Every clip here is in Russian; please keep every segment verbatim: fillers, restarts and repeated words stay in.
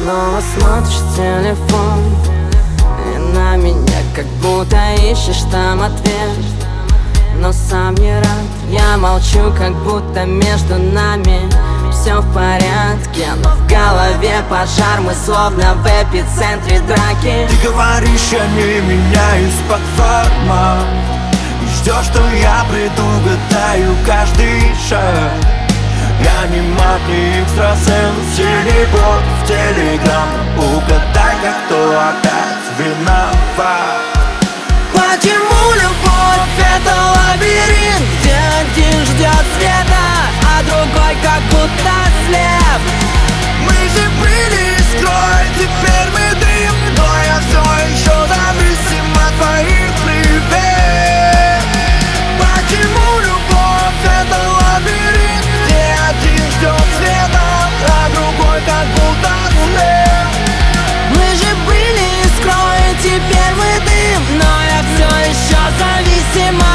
снова смотришь в телефон, и на меня как будто ищешь там ответ, но сам не рад. Я молчу, как будто между нами все в порядке, но в голове пожар, мы словно в эпицентре драки. Ты говоришь, я не меняюсь под форму, и ждешь, что я предугадаю каждый шаг. Я не маг, не экстрасенс, или бот в телеграм. Угадай-ка, кто опять виноват. Почему любовь — это лабиринт, где один ждет света, а другой как будто слеп? Мы же были искрой, теперь мы дым, но я все еще зависим от твоих привет. Почему любовь — это лабиринт, где один ждет света, а другой как будто слеп? Мы же были искрой, теперь мы дым, но я все еще зависима.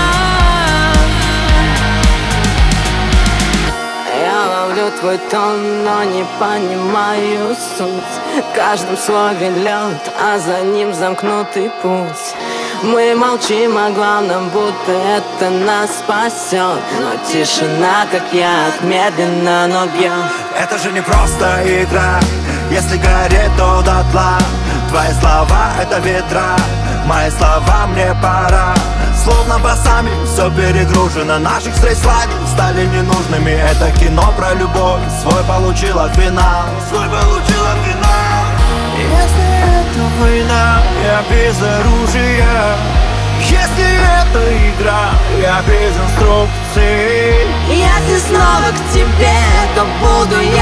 Я ловлю твой тон, но не понимаю суть. В каждом слове лед, а за ним замкнутый путь. Мы молчим о главном, будто это нас спасет, но тишина, как яд, медленно, но бьет. Это же не просто игра, если гореть, то дотла. Твои слова — это ветра, мои слова — мне пора. Словно басами все перегружено, наших встреч сладких стали ненужными. Это кино про любовь, свой получила финал, свой получила финал. Если это война, я без оружия. Если это игра, я без инструкций. Если снова к тебе, то буду я